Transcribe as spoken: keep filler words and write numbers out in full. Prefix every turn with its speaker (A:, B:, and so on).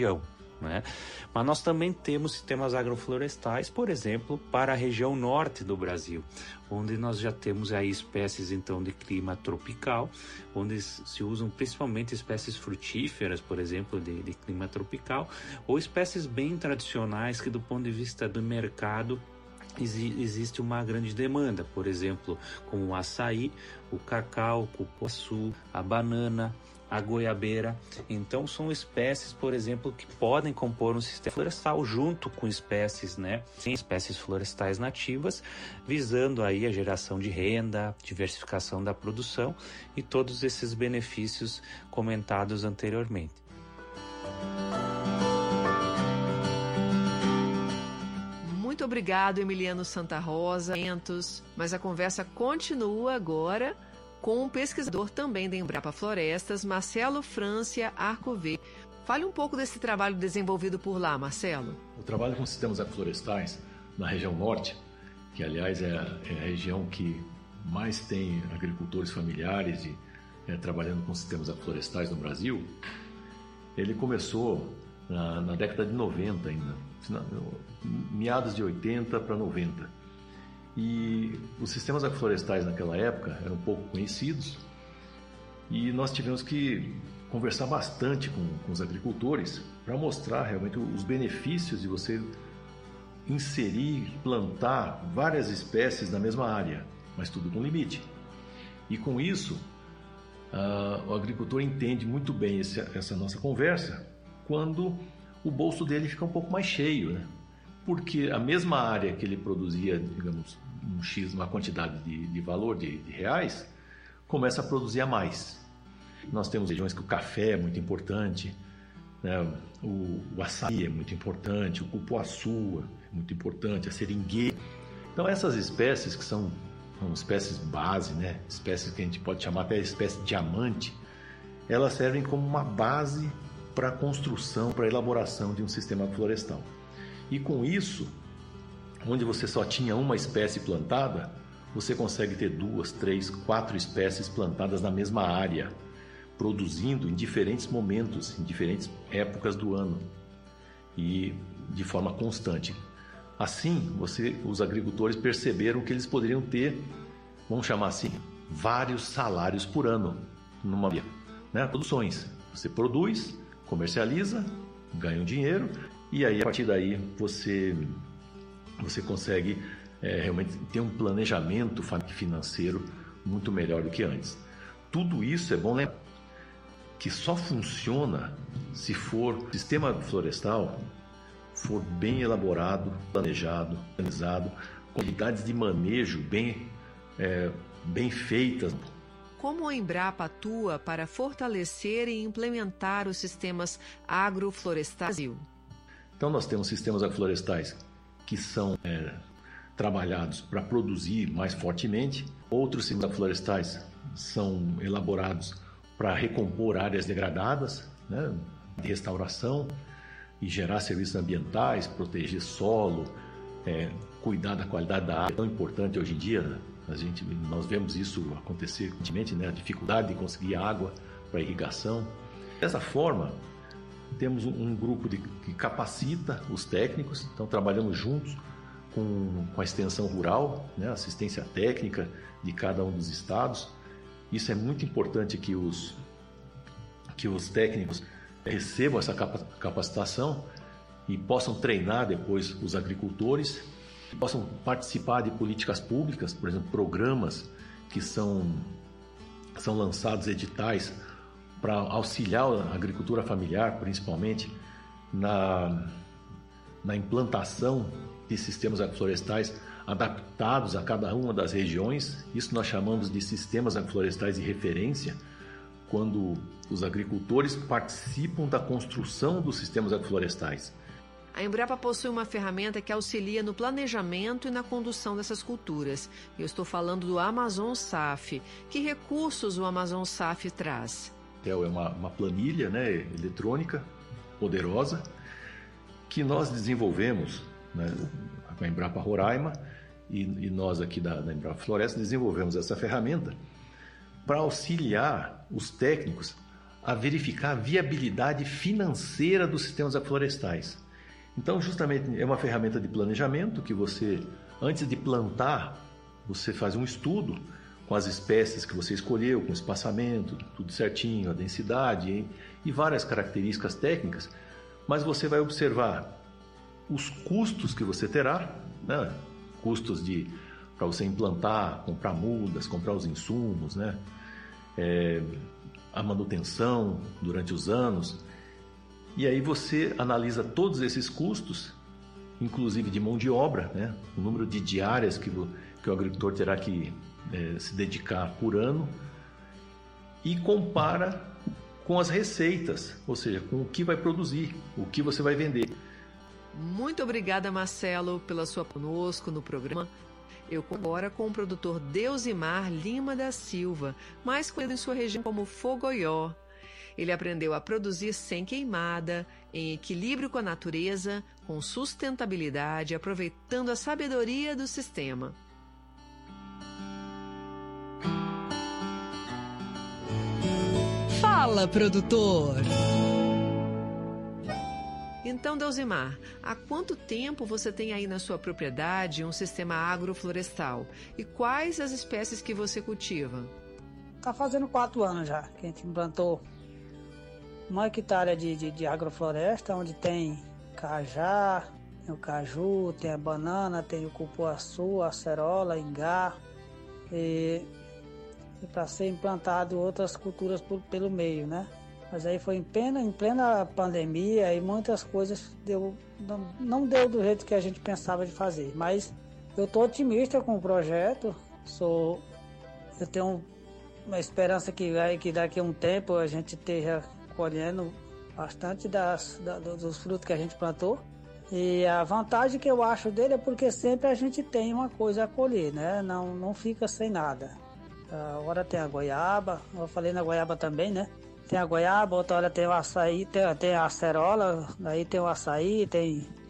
A: né? Mas nós também temos sistemas agroflorestais, por exemplo, para a região norte do Brasil, onde nós já temos aí espécies então de clima tropical, onde se usam principalmente espécies frutíferas, por exemplo, de, de clima tropical, ou espécies bem tradicionais que do ponto de vista do mercado existe uma grande demanda, por exemplo, como o açaí, o cacau, o cupuaçu, a banana, a goiabeira. Então são espécies, por exemplo, que podem compor um sistema florestal junto com espécies, né, espécies florestais nativas, visando aí a geração de renda, diversificação da produção e todos esses benefícios comentados anteriormente.
B: Muito obrigado, Emiliano Santa Rosa. Mas a conversa continua agora com um pesquisador também da Embrapa Florestas, Marcelo Francia Arcovê. Fale um pouco desse trabalho desenvolvido por lá, Marcelo.
C: O trabalho com sistemas agroflorestais na região norte, que aliás é a, é a região que mais tem agricultores familiares e, é, trabalhando com sistemas agroflorestais no Brasil, ele começou na, na década de noventa ainda, meados de oitenta para noventa. E os sistemas agroflorestais naquela época eram pouco conhecidos e nós tivemos que conversar bastante com, com os agricultores para mostrar realmente os benefícios de você inserir, plantar várias espécies na mesma área, mas tudo com limite. E com isso, uh, o agricultor entende muito bem esse, essa nossa conversa quando o bolso dele fica um pouco mais cheio, né? Porque a mesma área que ele produzia, digamos, um X, uma quantidade de, de valor de, de reais, começa a produzir a mais. Nós temos regiões que o café é muito importante, né? o, o açaí é muito importante, o cupuaçu é muito importante, a seringueira. Então essas espécies que são, são espécies base, né? Espécies que a gente pode chamar até espécie de diamante, elas servem como uma base para a construção, para a elaboração de um sistema florestal. E com isso, onde você só tinha uma espécie plantada, você consegue ter duas, três, quatro espécies plantadas na mesma área, produzindo em diferentes momentos, em diferentes épocas do ano e de forma constante. Assim, você, os agricultores perceberam que eles poderiam ter, vamos chamar assim, vários salários por ano numa área, né? Produções. Você produz, comercializa, ganha um dinheiro e aí a partir daí você, você consegue é, realmente ter um planejamento financeiro muito melhor do que antes. Tudo isso é bom lembrar que só funciona se for o sistema florestal for bem elaborado, planejado, organizado, com habilidades de manejo bem, é, bem feitas.
B: Como a Embrapa atua para fortalecer e implementar os sistemas agroflorestais?
C: Então nós temos sistemas agroflorestais que são é, trabalhados para produzir mais fortemente. Outros sistemas agroflorestais são elaborados para recompor áreas degradadas, né, de restauração e gerar serviços ambientais, proteger solo, é, cuidar da qualidade da água, tão importante hoje em dia, né? A gente, nós vemos isso acontecer recentemente, né? A dificuldade de conseguir água para irrigação. Dessa forma, temos um, um grupo de, que capacita os técnicos, então trabalhamos juntos com, com a extensão rural, né? Assistência técnica de cada um dos estados. Isso é muito importante que os, que os técnicos recebam essa capacitação e possam treinar depois os agricultores, possam participar de políticas públicas, por exemplo, programas que são, são lançados, editais, para auxiliar a agricultura familiar, principalmente, na, na implantação de sistemas agroflorestais adaptados a cada uma das regiões. Isso nós chamamos de sistemas agroflorestais de referência, quando os agricultores participam da construção dos sistemas agroflorestais.
B: A Embrapa possui uma ferramenta que auxilia no planejamento e na condução dessas culturas. Eu estou falando do Amazon S A F. Que recursos o Amazon S A F traz?
C: É uma, uma planilha, né, eletrônica poderosa que nós desenvolvemos, né, com a Embrapa Roraima e, e nós aqui da, da Embrapa Floresta desenvolvemos essa ferramenta para auxiliar os técnicos a verificar a viabilidade financeira dos sistemas agroflorestais. Então, justamente, é uma ferramenta de planejamento que você, antes de plantar, você faz um estudo com as espécies que você escolheu, com o espaçamento, tudo certinho, a densidade e várias características técnicas, mas você vai observar os custos que você terá, né? Custos de para você implantar, comprar mudas, comprar os insumos, né? É, a manutenção durante os anos. E aí você analisa todos esses custos, inclusive de mão de obra, né? O número de diárias que, que o agricultor terá que é, se dedicar por ano, e compara com as receitas, ou seja, com o que vai produzir, o que você vai vender.
B: Muito obrigada, Marcelo, pela sua conosco no programa. Eu agora com o produtor Deusimar Lima da Silva, mais conhecido em sua região como Fogoió. Ele aprendeu a produzir sem queimada, em equilíbrio com a natureza, com sustentabilidade, aproveitando a sabedoria do sistema.
D: Fala, produtor!
B: Então, Deusimar, há quanto tempo você tem aí na sua propriedade um sistema agroflorestal? E quais as espécies que você cultiva?
E: Tá fazendo quatro anos já que a gente implantou uma hectare de, de, de agrofloresta, onde tem cajá, tem o caju, tem a banana, tem o cupuaçu, a acerola, ingá, e, e para ser implantado outras culturas por, pelo meio, né? Mas aí foi em plena, em plena pandemia e muitas coisas deu, não, não deu do jeito que a gente pensava de fazer. Mas eu estou otimista com o projeto, sou, eu tenho uma esperança que, que daqui a um tempo a gente esteja colhendo bastante das, da, dos frutos que a gente plantou. E a vantagem que eu acho dele é porque sempre a gente tem uma coisa a colher, né? Não, não fica sem nada. Agora tem a goiaba, eu falei na goiaba também, né? Tem a goiaba, outra hora tem o açaí, tem, tem a acerola, aí tem o açaí, tem